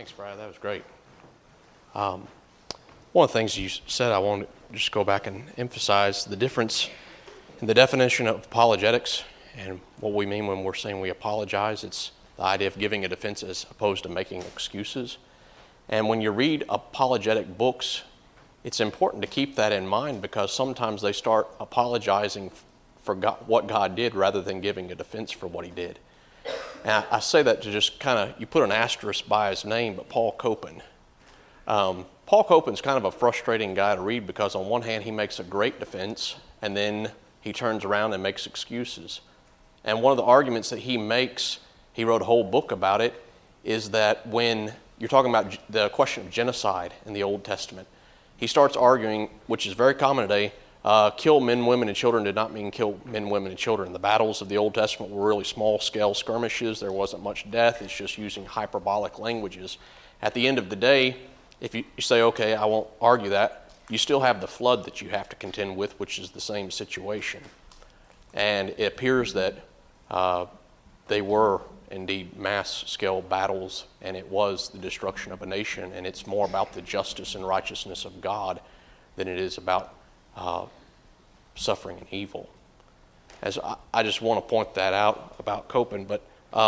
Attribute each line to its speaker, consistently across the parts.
Speaker 1: Thanks, Brad. That was great. One of the things you said I want to just go back and emphasize the difference in the definition of apologetics and what we mean when we're saying we apologize. It's the idea of giving a defense as opposed to making excuses. And when you read apologetic books, it's important to keep that in mind because sometimes they start apologizing for what God did rather than giving a defense for what he did. And I say that to just kind of, you put an asterisk by his name, but Paul Copan. Paul Copan's kind of a frustrating guy to read because on one hand he makes a great defense and then he turns around and makes excuses. And one of the arguments that he makes, he wrote a whole book about it, is that when you're talking about the question of genocide in the Old Testament, he starts arguing, which is very common today, kill men, women, and children did not mean kill men, women, and children. The battles of the Old Testament were really small-scale skirmishes. There wasn't much death. It's just using hyperbolic languages. At the end of the day, if you say, okay, I won't argue that, you still have the flood that you have to contend with, which is the same situation. And it appears that they were indeed mass-scale battles, and it was the destruction of a nation, and it's more about the justice and righteousness of God than it is about suffering and evil. As I just want to point that out about Copan, but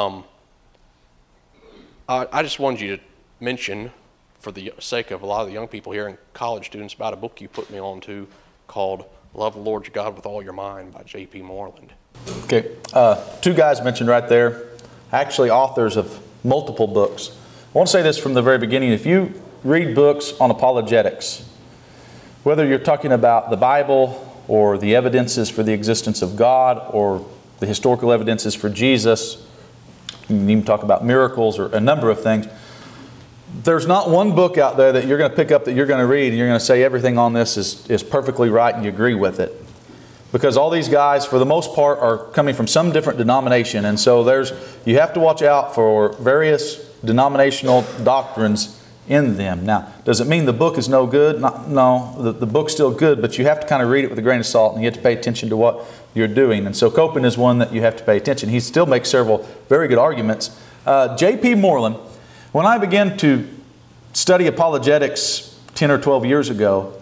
Speaker 1: I just wanted you to mention, for the sake of a lot of the young people here and college students, about a book you put me on to called Love the Lord Your God with All Your Mind by J.P. Moreland.
Speaker 2: Okay, two guys mentioned right there, actually authors of multiple books. I want to say this from the very beginning. If you read books on apologetics, whether you're talking about the Bible or the evidences for the existence of God or the historical evidences for Jesus, you can even talk about miracles or a number of things, there's not one book out there that you're going to pick up that you're going to read and you're going to say everything on this is perfectly right and you agree with it. Because all these guys, for the most part, are coming from some different denomination. And so you have to watch out for various denominational doctrines in them. Now, does it mean the book is no good? No, the book's still good, but you have to kind of read it with a grain of salt and you have to pay attention to what you're doing. And so Copan is one that you have to pay attention. He still makes several very good arguments. J.P. Moreland, when I began to study apologetics 10 or 12 years ago,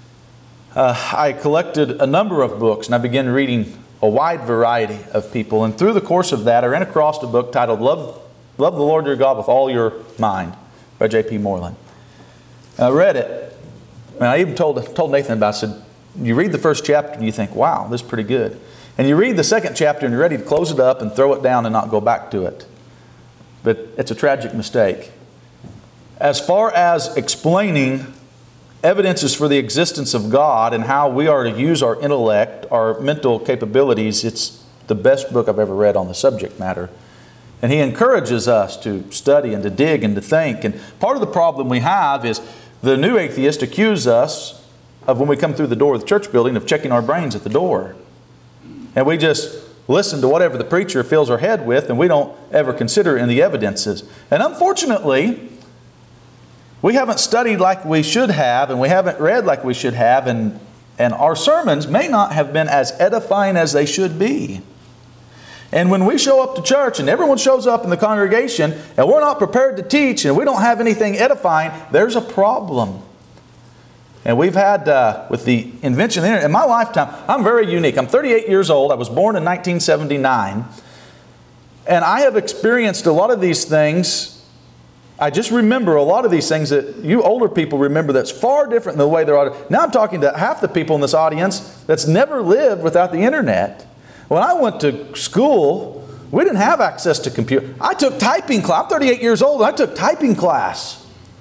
Speaker 2: I collected a number of books and I began reading a wide variety of people. And through the course of that, I ran across a book titled Love the Lord Your God with All Your Mind by J.P. Moreland. And I read it, and I even told Nathan about it. I said, you read the first chapter and you think, wow, this is pretty good. And you read the second chapter and you're ready to close it up and throw it down and not go back to it. But it's a tragic mistake. As far as explaining evidences for the existence of God and how we are to use our intellect, our mental capabilities, it's the best book I've ever read on the subject matter. And he encourages us to study and to dig and to think. And part of the problem we have is the new atheists accuse us of, when we come through the door of the church building, of checking our brains at the door. And we just listen to whatever the preacher fills our head with, and we don't ever consider in the evidences. And unfortunately, we haven't studied like we should have, and we haven't read like we should have, and our sermons may not have been as edifying as they should be. And when we show up to church and everyone shows up in the congregation and we're not prepared to teach and we don't have anything edifying, there's a problem. And we've had, with the invention of the internet, in my lifetime, I'm very unique. I'm 38 years old. I was born in 1979. And I have experienced a lot of these things. I just remember a lot of these things that you older people remember that's far different than the way they're audited. Now I'm talking to half the people in this audience that's never lived without the internet. When I went to school, we didn't have access to computer. I took typing class. I'm 38 years old and I took typing class.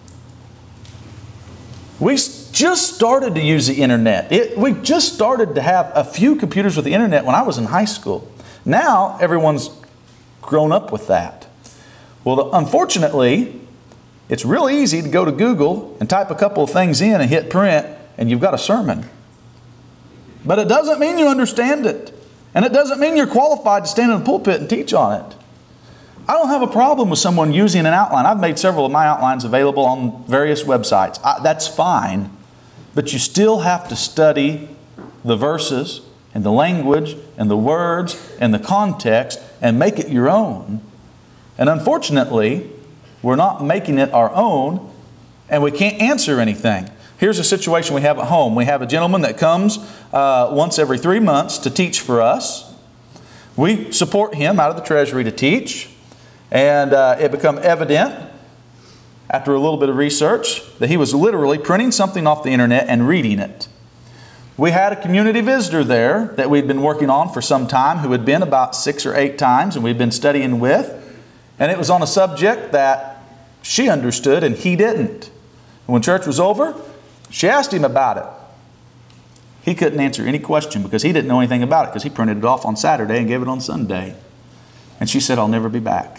Speaker 2: We just started to use the internet. We just started to have a few computers with the internet when I was in high school. Now everyone's grown up with that. Well, unfortunately, it's real easy to go to Google and type a couple of things in and hit print and you've got a sermon. But it doesn't mean you understand it. And it doesn't mean you're qualified to stand in the pulpit and teach on it. I don't have a problem with someone using an outline. I've made several of my outlines available on various websites. That's fine. But you still have to study the verses and the language and the words and the context and make it your own. And unfortunately, we're not making it our own, and we can't answer anything. Here's a situation we have at home. We have a gentleman that comes once every 3 months to teach for us. We support him out of the treasury to teach, and it became evident after a little bit of research that he was literally printing something off the internet and reading it. We had a community visitor there that we'd been working on for some time who had been about 6 or 8 times and we'd been studying with. And it was on a subject that she understood and he didn't. And when church was over, she asked him about it. He couldn't answer any question because he didn't know anything about it because he printed it off on Saturday and gave it on Sunday. And she said, "I'll never be back."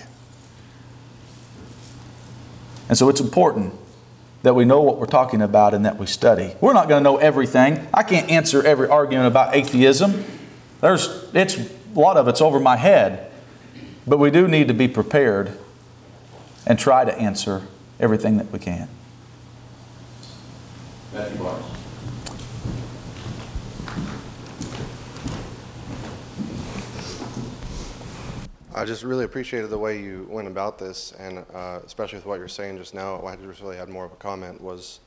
Speaker 2: And so it's important that we know what we're talking about and that we study. We're not going to know everything. I can't answer every argument about atheism. A lot of it's over my head. But we do need to be prepared and try to answer everything that we can.
Speaker 1: Matthew Barnes.
Speaker 3: I just really appreciated the way you went about this, and especially with what you're saying just now. I just really had more of a comment was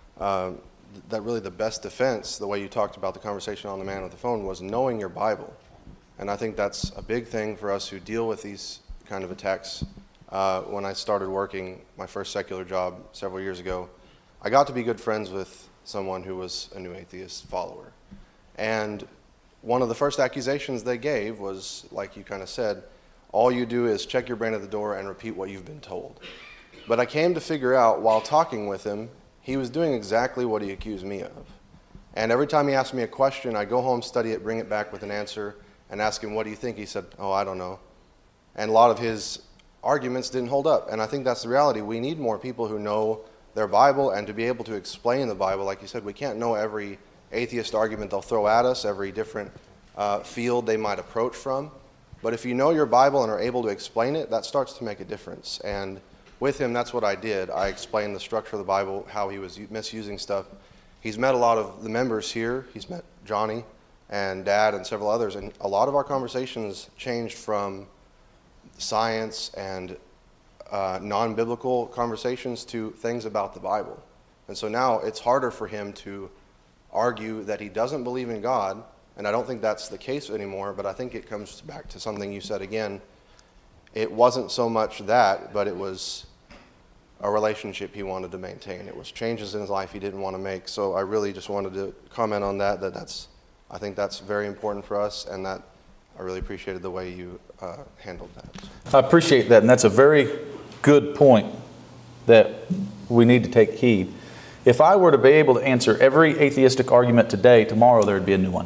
Speaker 3: that really the best defense, the way you talked about the conversation on the man with the phone, was knowing your Bible. And I think that's a big thing for us who deal with these kind of attacks. When I started working my first secular job several years ago, I got to be good friends with someone who was a new atheist follower. And one of the first accusations they gave was, like you kind of said, all you do is check your brain at the door and repeat what you've been told. But I came to figure out while talking with him, he was doing exactly what he accused me of. And every time he asked me a question, I'd go home, study it, bring it back with an answer, and ask him, "What do you think?" He said, "Oh, I don't know." And a lot of his arguments didn't hold up. And I think that's the reality. We need more people who know their Bible and to be able to explain the Bible. Like you said, we can't know every atheist argument they'll throw at us, every different field they might approach from. But if you know your Bible and are able to explain it, that starts to make a difference. And with him, that's what I did. I explained the structure of the Bible, how he was misusing stuff. He's met a lot of the members here. He's met Johnny and Dad and several others. And a lot of our conversations changed from science and non-biblical conversations to things about the Bible. And so now it's harder for him to argue that he doesn't believe in God. And I don't think that's the case anymore, but I think it comes back to something you said again. It wasn't so much that, but it was a relationship he wanted to maintain. It was changes in his life he didn't want to make. So I really just wanted to comment on that, I think that's very important for us, and that I really appreciated the way you handled that.
Speaker 2: I appreciate that, and that's a very good point that we need to take heed. If I were to be able to answer every atheistic argument today, tomorrow there would be a new one.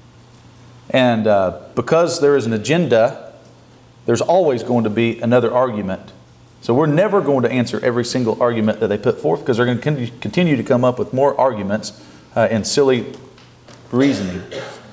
Speaker 2: And because there is an agenda, there's always going to be another argument. So we're never going to answer every single argument that they put forth because they're going to continue to come up with more arguments and silly reasoning.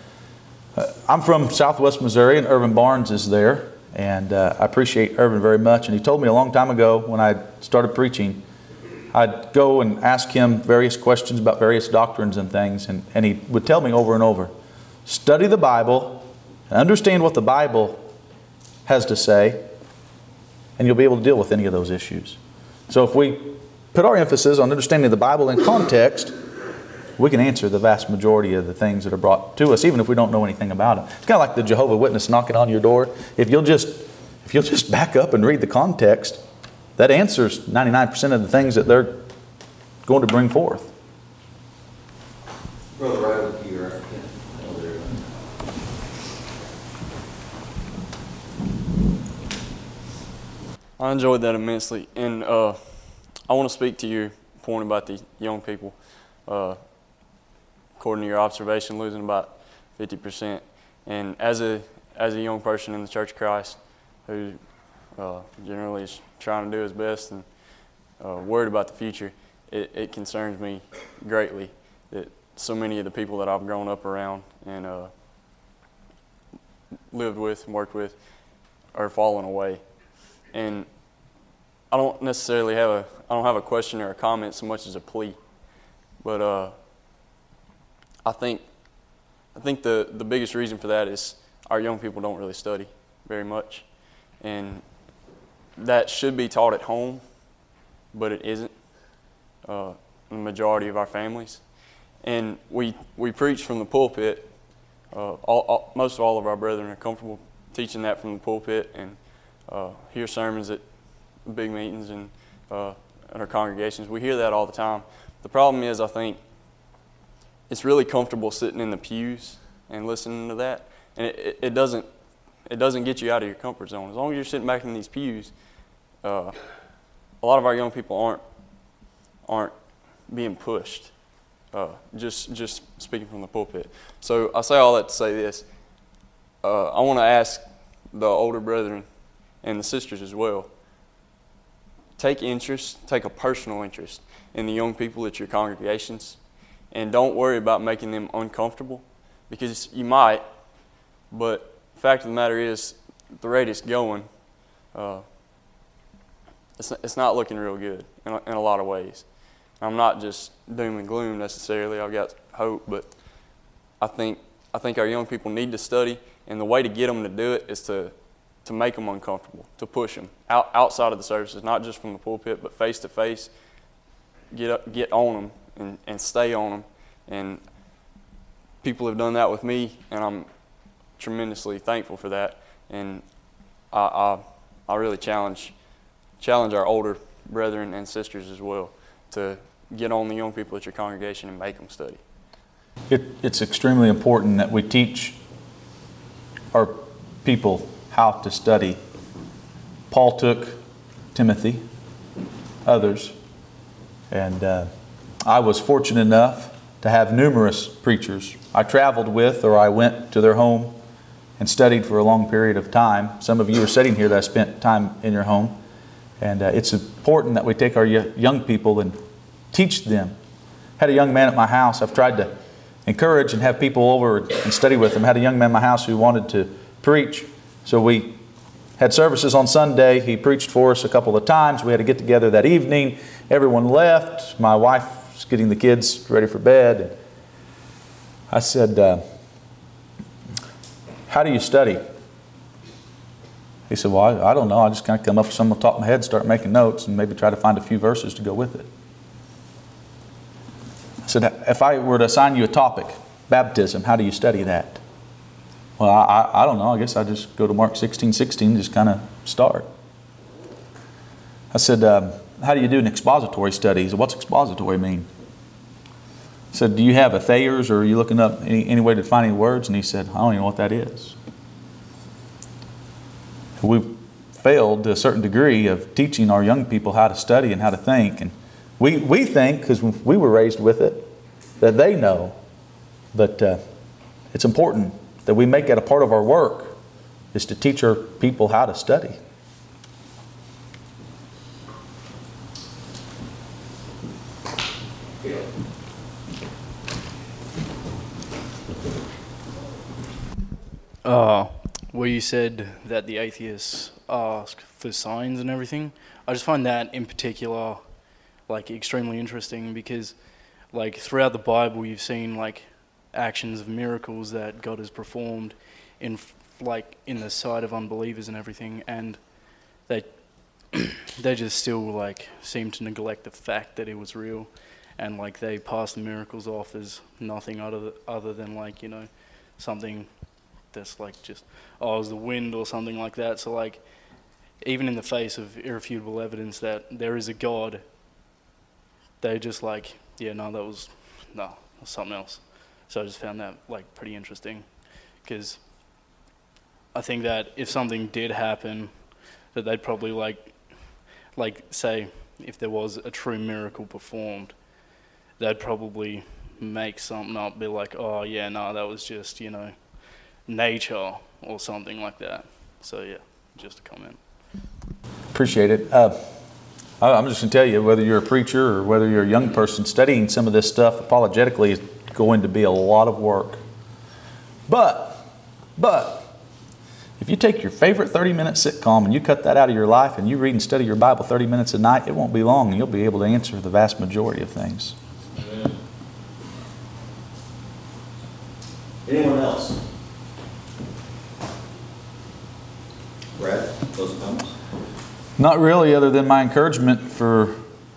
Speaker 2: I'm from Southwest Missouri, and Irvin Barnes is there. And I appreciate Irvin very much. And he told me a long time ago when I started preaching, I'd go and ask him various questions about various doctrines and things. And he would tell me over and over, study the Bible and understand what the Bible has to say, and you'll be able to deal with any of those issues. So if we put our emphasis on understanding the Bible in context, we can answer the vast majority of the things that are brought to us, even if we don't know anything about them. It's kind of like the Jehovah's Witness knocking on your door. If you'll just back up and read the context, that answers 99% of the things that they're going to bring forth.
Speaker 4: Brother, right with you, right?
Speaker 5: I enjoyed that immensely, and I want to speak to your point about the young people. According to your observation, losing about 50%. And as a young person in the Church of Christ, who generally is trying to do his best and worried about the future, it concerns me greatly that so many of the people that I've grown up around and lived with and worked with are falling away. And I don't necessarily have a question or a comment so much as a plea, but I think the biggest reason for that is our young people don't really study very much, and that should be taught at home but it isn't. The majority of our families. And we preach from the pulpit. Most of all of our brethren are comfortable teaching that from the pulpit and hear sermons at big meetings and at our congregations. We hear that all the time. The problem is, I think, it's really comfortable sitting in the pews and listening to that, and it doesn't get you out of your comfort zone. As long as you're sitting back in these pews, a lot of our young people aren't being pushed. Just speaking from the pulpit. So I say all that to say this. I want to ask the older brethren and the sisters as well. Take a personal interest in the young people at your congregations, and don't worry about making them uncomfortable, because you might, but the fact of the matter is, the rate it's going, it's not looking real good in a lot of ways. I'm not just doom and gloom necessarily. I've got hope, but I think our young people need to study, and the way to get them to do it is to make them uncomfortable, to push them outside of the services, not just from the pulpit, but face to face. Get on them and stay on them, and people have done that with me, and I'm tremendously thankful for that. And I really challenge our older brethren and sisters as well to get on the young people at your congregation and make them study.
Speaker 2: It's extremely important that we teach our people how to study. Paul took Timothy, others, and I was fortunate enough to have numerous preachers I traveled with, or I went to their home and studied for a long period of time. Some of you are sitting here that spent time in your home. And it's important that we take our young people and teach them. Had a young man at my house. I've tried to encourage and have people over and study with them. Had a young man at my house who wanted to preach. So we had services on Sunday. He preached for us a couple of times. We had to get together that evening. Everyone left. My wife was getting the kids ready for bed. And I said, how do you study? He said, well, I don't know. I just kind of come up with something on top of my head, start making notes, and maybe try to find a few verses to go with it. I said, if I were to assign you a topic, baptism, how do you study that? Well, I don't know. I guess I just go to Mark 16:16 and just kind of start. I said, how do you do an expository study? He said, what's expository mean? I said, do you have a Thayer's, or are you looking up any way to find any words? And he said, I don't even know what that is. We've failed to a certain degree of teaching our young people how to study and how to think. And we think, because we were raised with it, that they know. But it's important that we make it a part of our work, is to teach our people how to study.
Speaker 4: Where you said that the atheists ask for signs and everything, I just find that in particular like extremely interesting, because like throughout the Bible you've seen like actions of miracles that God has performed in the sight of unbelievers and everything, and they just still like seem to neglect the fact that it was real, and like they pass the miracles off as nothing other than like, you know, something that's like just, oh, it was the wind or something like that. So like, even in the face of irrefutable evidence that there is a God, they just like, yeah, no, that was something else. So I just found that like pretty interesting, because I think that if something did happen, that they'd probably like say, if there was a true miracle performed, they'd probably make something up, be like, oh yeah, no, that was just, you know, nature or something like that. So yeah, just a comment.
Speaker 2: Appreciate it. I'm just going to tell you, whether you're a preacher or whether you're a young person, studying some of this stuff apologetically is going to be a lot of work. But if you take your favorite 30-minute sitcom and you cut that out of your life and you read and study your Bible 30 minutes a night, it won't be long and you'll be able to answer the vast majority of things.
Speaker 6: Amen. Anyone else? Brad, closing comments?
Speaker 2: Not really, other than my encouragement for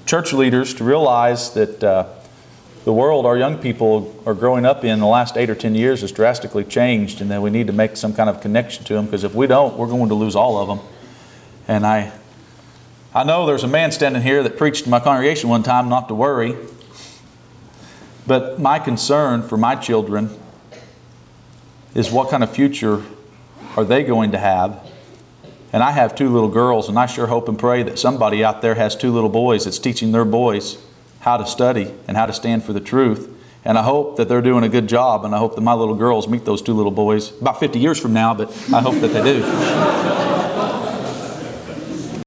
Speaker 2: church leaders to realize that the world our young people are growing up in the last 8 or 10 years has drastically changed, and that we need to make some kind of connection to them, because if we don't, we're going to lose all of them. And I know there's a man standing here that preached to my congregation one time not to worry, but my concern for my children is what kind of future are they going to have? And I have 2 little girls, and I sure hope and pray that somebody out there has 2 little boys that's teaching their boys how to study and how to stand for the truth. And I hope that they're doing a good job, and I hope that my little girls meet those 2 little boys about 50 years from now, but I hope that they do.